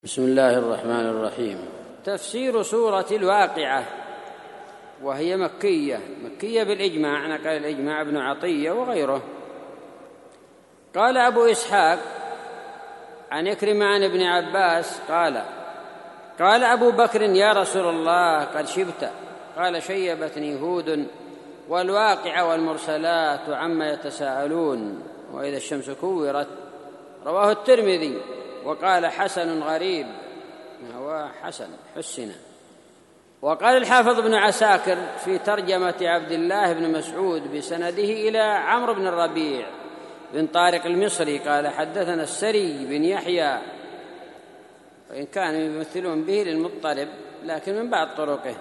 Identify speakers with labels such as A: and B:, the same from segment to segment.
A: بسم الله الرحمن الرحيم. تفسير سورة الواقعة، وهي مكية بالإجماع، نقل الإجماع ابن عطية وغيره. قال أبو إسحاق عن إكرمة عن ابن عباس قال أبو بكر: يا رسول الله قد شبت. قال: شيبتني هود والواقعة والمرسلات عما يتساءلون وإذا الشمس كورت. رواه الترمذي وقال: حسن غريب، هو حسن. وقال الحافظ ابن عساكر في ترجمة عبد الله بن مسعود بسنده إلى عمرو بن الربيع بن طارق المصري قال: حدثنا السري بن يحيى، وإن كانوا يمثلون به للمضطرب لكن من بعض طرقه،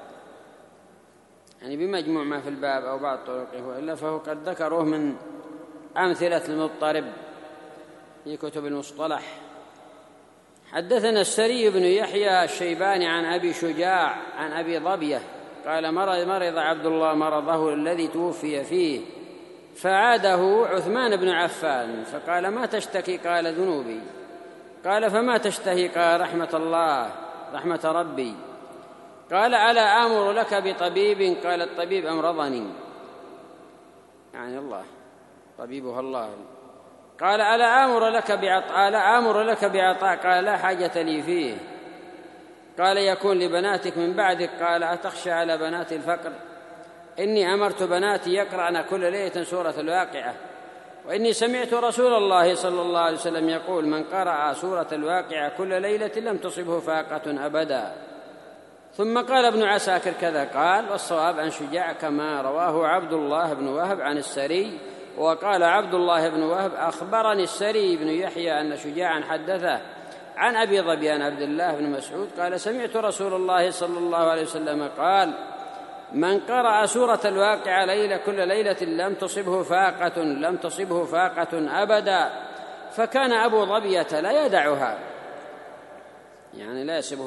A: يعني بمجموع ما في الباب أو بعض طرقه، وإلا فهو قد ذكروه من أمثلة المضطرب في كتب المصطلح. حدثنا السري بن يحيى الشيباني عن أبي شجاع عن أبي ظبية قال: مرض عبد الله مرضه الذي توفي فيه، فعاده عثمان بن عفان فقال: ما تشتكي؟ قال: ذنوبي. قال: فما تشتهي؟ قال: رحمة ربي. قال: ألا آمر لك بطبيب؟ قال: الطبيب أمرضني، يعني الله، طبيبها الله. قال: ألا آمر لك بعطاء؟ قال: لا حاجة لي فيه. قال: يكون لبناتك من بعدك؟ قال: أتخشى على بنات الفقر؟ إني أمرت بناتي يقرأن كل ليلة سورة الواقعة، وإني سمعت رسول الله صلى الله عليه وسلم يقول: من قرأ سورة الواقعة كل ليلة لم تصبه فاقة أبدا. ثم قال ابن عساكر كذا قال، والصواب عن شجاع كما رواه عبد الله بن وهب عن السري. وقال عبد الله بن وهب: أخبرني السري بن يحيى أن شجاعا حدثه عن أبي ظبي عن عبد الله بن مسعود قال: سمعت رسول الله صلى الله عليه وسلم قال: من قرأ سورة الواقعة كل ليلة لم تصبه فاقة أبدا. فكان أبو ظبية لا يدعها، يعني لا يصبه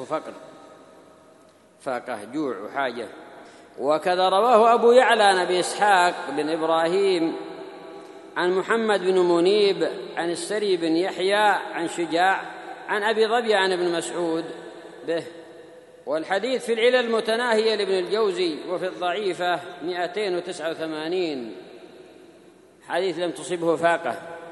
A: فاقة جوع وحاجة. وكذا رواه أبو يعلى عن أبي إسحاق بن إبراهيم عن محمد بن منيب عن السري بن يحيى عن شجاع عن أبي ظبي عن ابن مسعود به. والحديث في العلل المتناهية لابن الجوزي، وفي الضعيفة 289 حديث لم تصبه فاقة.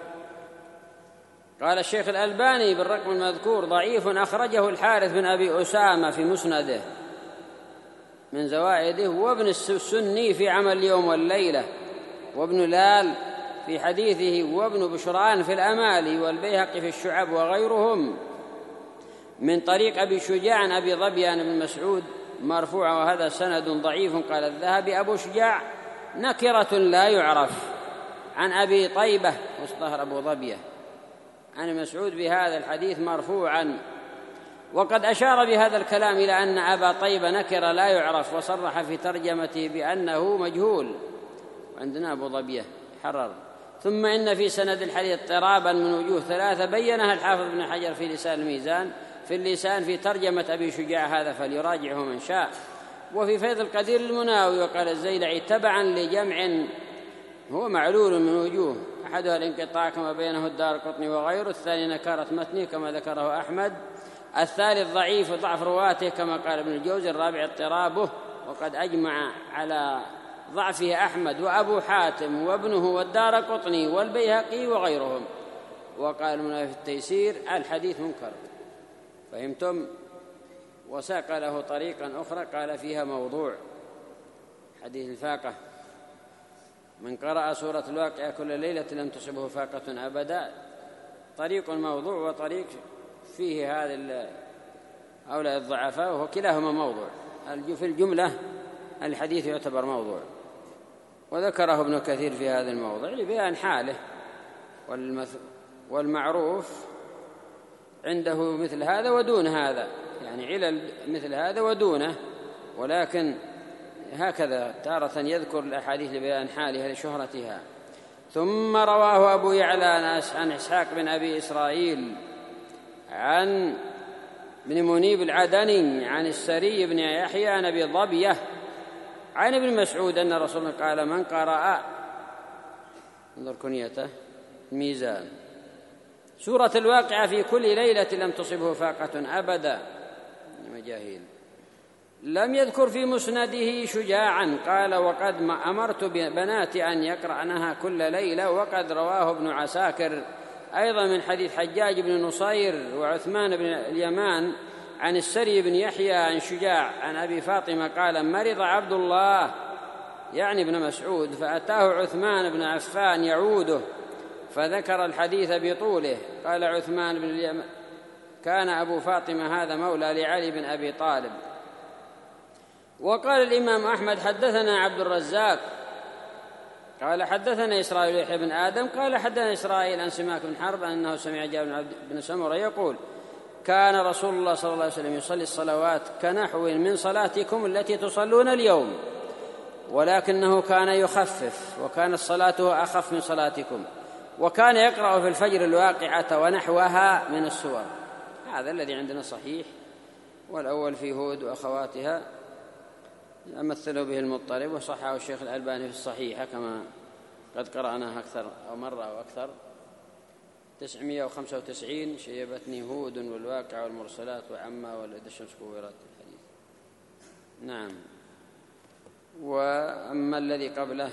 A: قال الشيخ الألباني بالرقم المذكور: ضعيف، أخرجه الحارث بن أبي أسامة في مسنده من زوائده، وابن السني في عمل اليوم والليلة، وابن لال في حديثه، وابن بشران في الأمالي، والبيهقي في الشعب وغيرهم من طريق أبي شجاع عن أبي ظبي عن ابن مسعود مرفوعا، وهذا سند ضعيف. قال الذهبي: أبو شجاع نكرة لا يعرف. عن أبي طيبة مصطهر أبو ظبية عن مسعود بهذا الحديث مرفوعا. وقد أشار بهذا الكلام إلى أن أبا طيبة نكرة لا يعرف، وصرح في ترجمته بأنه مجهول، وعندنا أبو ظبية حرر. ثم إن في سند الحديث اضطرابا من وجوه ثلاثة بينها الحافظ بن حجر في لسان الميزان في اللسان في ترجمة أبي شجاع هذا، فليراجعه من شاء. وفي فيض القدير المناوي وقال الزيلعي: تبعا لجمع هو معلول من وجوه، أحدها الانقطاع كما بينه الدارقطني وغيره، الثاني نكارة متنه كما ذكره أحمد، الثالث ضعيف ضعف رواته كما قال ابن الجوزي، الرابع اضطرابه، وقد أجمع على ضعفه أحمد وأبو حاتم وابنه والدارقطني والبيهقي وغيرهم. وقال المناوي في التيسير: الحديث منكر. فهمتم؟ وساق له طريقا أخرى قال فيها موضوع حديث الفاقة: من قرأ سورة الواقعة كل ليلة لم تصبه فاقة أبدا، طريق موضوع وطريق فيه هؤلاء الضعفاء، وهو كلاهما موضوع. في الجملة الحديث يعتبر موضوع، وذكره ابن كثير في هذا الموضع لبيان حاله. والمعروف عنده مثل هذا ودون هذا، يعني علل مثل هذا ودونه، ولكن هكذا تارة يذكر الأحاديث لبيان حالها لشهرتها. ثم رواه أبو يعلى عن إسحاق بن أبي إسرائيل عن ابن منيب العدني عن السري بن يحيى عن أبي ظبية عن ابن مسعود أن رسول الله قال: من قرأ، انظر كنيته، الميزان، سورة الواقعة في كل ليلة لم تصبه فاقة أبدا. مجاهيل. لم يذكر في مسنده شجاعا قال وقد أمرت بناتي أن يقرأنها كل ليلة، وقد رواه ابن عساكر أيضا من حديث حجاج بن نصير وعثمان بن اليمان عن السري بن يحيى عن شجاع عن أبي فاطمة قال مرض عبد الله يعني ابن مسعود فأتاه عثمان بن عفان يعوده فذكر الحديث بطوله. قال عثمان بن اليمان كان أبو فاطمة هذا مولى لعلي بن أبي طالب. وقال الإمام أحمد حدثنا عبد الرزاق قال حدثنا إسرائيل يحيى بن آدم قال حدثنا إسرائيل عن سماك بن حرب أنه سمع جابر بن سمرة يقول كان رسول الله صلى الله عليه وسلم يصلي الصلوات كنحو من صلاتكم التي تصلون اليوم، ولكنه كان يخفف وكانت صلاته أخف من صلاتكم، وكان يقرأ في الفجر الواقعة ونحوها من السور. هذا الذي عندنا صحيح، والأول في هود وأخواتها أمثله به المضطرب وصححه الشيخ الألباني في الصحيحة كما قد قرأناه أكثر أو مرة أو أكثر. 995 شيبتني هود والواقع والمرسلات وعما ولد الشمس كورت الحديث. نعم. وأما الذي قبله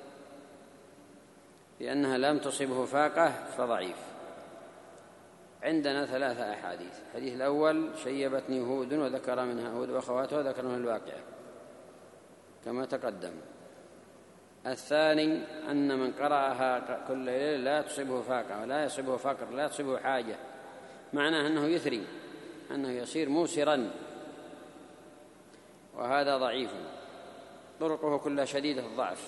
A: بأنها لم تصبه فاقة فضعيف. عندنا 3 أحاديث. الحديث الأول شيبتني هود وذكر منها هود وأخواتها وذكر منها الواقع كما تقدم. الثاني أن من قرأها كل ليلة لا تصيبه فاقة ولا يصيبه فقر لا تصيبه حاجة، معناه أنه يثري أنه يصير موسرا، وهذا ضعيف طرقه كلها شديدة الضعف.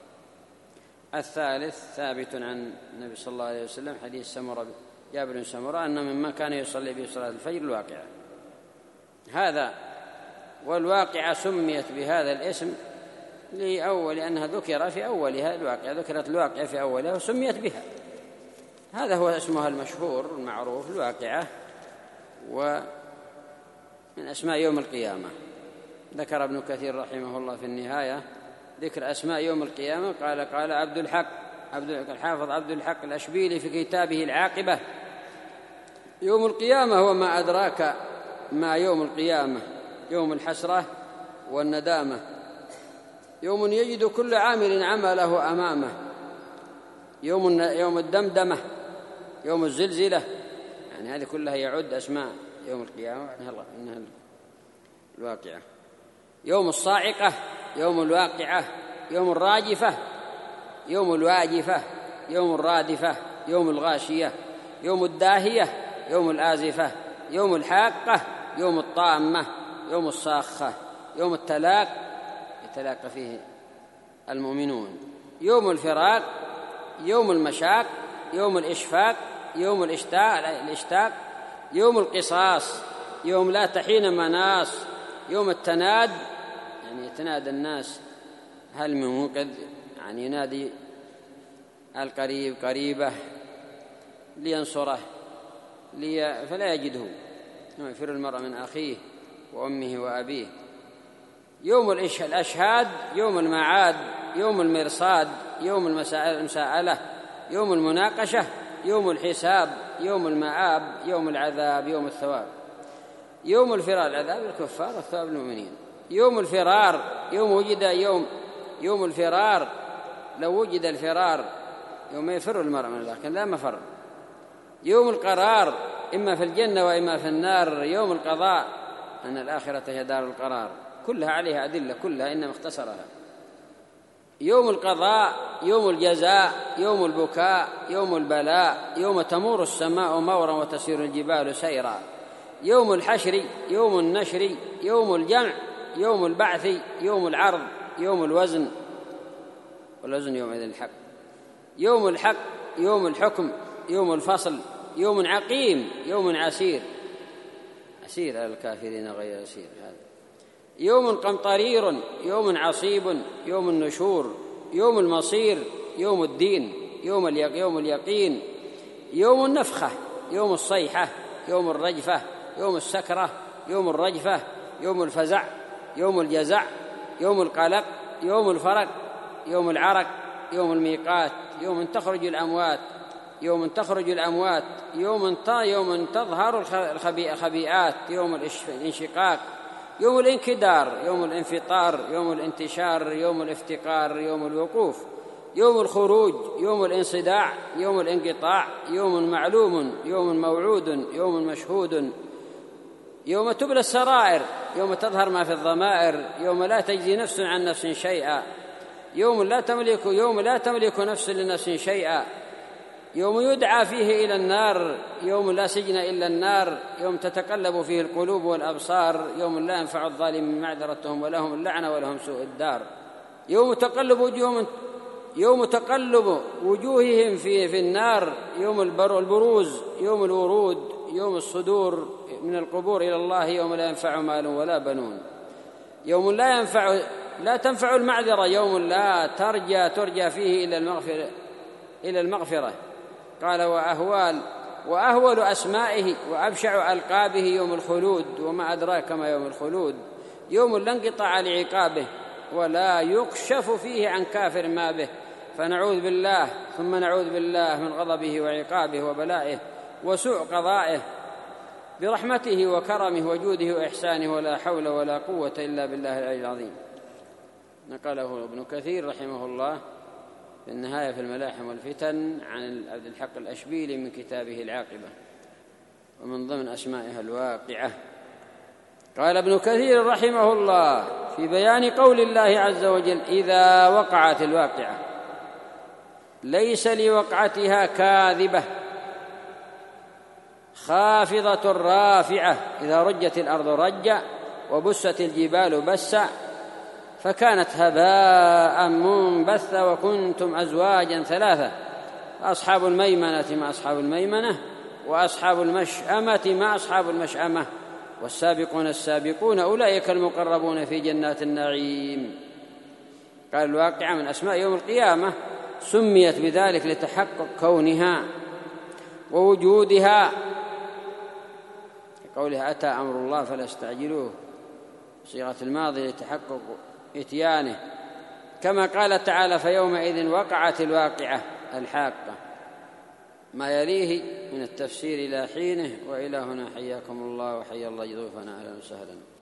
A: الثالث ثابت عن النبي صلى الله عليه وسلم حديث سمرة جابر بن سمرة أن مما كان يصلي به صلاة الفجر الواقعة. هذا والواقعة سميت بهذا الاسم لأنها ذكر في أولها الواقعة، ذكرت الواقعة في أولها وسميت بها. هذا هو اسمها المشهور المعروف الواقعة، ومن أسماء يوم القيامة. ذكر ابن كثير رحمه الله في النهاية ذكر أسماء يوم القيامة قال عبد الحق الحافظ عبد الحق الأشبيلي في كتابه العاقبة يوم القيامة هو ما أدراك ما يوم القيامة، يوم الحسرة والندامة، يوم يجد كل عامل عمله أمامه، يوم الدمدمة، يوم الزلزلة، يعني هذه كلها يعد أسماء يوم القيامة إنها الواقعة. يوم الصاعقة، يوم الواقعة، يوم الراجفة، يوم الواجفة، يوم الرادفة، يوم الغاشية، يوم الداهية، يوم الآزفة، يوم الحاقة، يوم الطامة، يوم الصاخة، يوم التلاق يتلاقى فيه المؤمنون، يوم الفراق، يوم المشاق، يوم الإشفاق، يوم الاشتاق، يوم القصاص، يوم لا تحين مناص، يوم التناد، يعني يتنادى الناس هل من منقذ، يعني ينادي القريب قريبه لينصره فلا يجده، يفر المرء من أخيه وأمه وأبيه. يوم الأشهاد، يوم المعاد، يوم المرصاد، يوم المساءلة، يوم المناقشة، يوم الحساب، يوم المآب، يوم العذاب، يوم الثواب. يوم الفرار، العذاب الكفار والثواب المؤمنين. يوم الفرار، يوم الفرار، لو وجد الفرار يوم يفر المرء من الله لكن لا مفر. يوم القرار، إما في الجنة وإما في النار. يوم القضاء، أن الآخرة هي دار القرار، كلها عليها أدلة، كلها إنما اختصرها. يوم القضاء، يوم الجزاء، يوم البكاء، يوم البلاء، يوم تمور السماء مورا وتسير الجبال سيرا. يوم الحشر، يوم النشر، يوم الجمع، يوم البعث، يوم العرض، يوم الوزن، والوزن يومئذ الحق. يوم الحق، يوم الحكم، يوم الفصل، يوم عقيم، يوم عسير، عسير على الكافرين غير عسير. هذا يوم قمطرير، يوم عصيب، يوم النشور، يوم المصير، يوم الدين، يوم اليقين، يوم النفخة، يوم الصيحة، يوم الرجفة، يوم السكرة، يوم الرجفة، يوم الفزع، يوم الجزع، يوم القلق، يوم الفرق، يوم العرق، يوم الميقات، يوم تخرج الأموات، يوم تخرج الأموات، يوم تظهر الخبيئات، يوم الانشقاق، يوم الانكدار، يوم الانفطار، يوم الانتشار، يوم الافتقار، يوم الوقوف، يوم الخروج، يوم الانصداع، يوم الانقطاع، يوم معلوم، يوم موعود، يوم مشهود، يوم تبلى السرائر، يوم تظهر ما في الضمائر، يوم لا تجزي نفس عن نفس شيئا، يوم لا تملك نفس لنفس شيئا، يوم يدعى فيه إلى النار، يوم لا سجن إلا النار، يوم تتقلب فيه القلوب والأبصار، يوم لا ينفع الظالم معذرتهم ولهم اللعنة ولهم سوء الدار، يوم تقلب وجوههم في النار، يوم البروز، يوم الورود، يوم الصدور من القبور إلى الله، يوم لا ينفع مال ولا بنون، يوم لا تنفع المعذرة، يوم لا ترجى فيه إلى المغفرة. قال وأهول أسمائه وأبشع ألقابه يوم الخلود، وما أدراك ما يوم الخلود، يوم لا انقطاع لعقابه ولا يكشف فيه عن كافر ما به، فنعوذ بالله ثم نعوذ بالله من غضبه وعقابه وبلائه وسوء قضائه برحمته وكرمه وجوده وإحسانه، ولا حول ولا قوة إلا بالله العلي العظيم. نقله ابن كثير رحمه الله في النهاية في الملاحم والفتن عن عبد الحق الأشبيلي من كتابه العاقبة، ومن ضمن أسمائها الواقعة. قال ابن كثير رحمه الله في بيان قول الله عز وجل: إذا وقعت الواقعة ليس لوقعتها كاذبة خافضة رافعة، إذا رجت الأرض رجا وبست الجبال بسا فكانت هباء منبثا وكنتم أزواجا ثلاثة، أصحاب الميمنة مع أصحاب الميمنة، وأصحاب المشأمة مع أصحاب المشأمة، والسابقون السابقون أولئك المقربون في جنات النعيم. قال الواقعة من أسماء يوم القيامة، سميت بذلك لتحقق كونها ووجودها، قولها أتى أمر الله فلا استعجلوه، صيغة الماضي لتحقق إتيانه، كما قال تعالى: فيومئذ وقعت الواقعة الحاقة. ما يليه من التفسير إلى حينه. وإلى هنا حياكم الله وحيا الله ضيوفنا، أهلا وسهلا.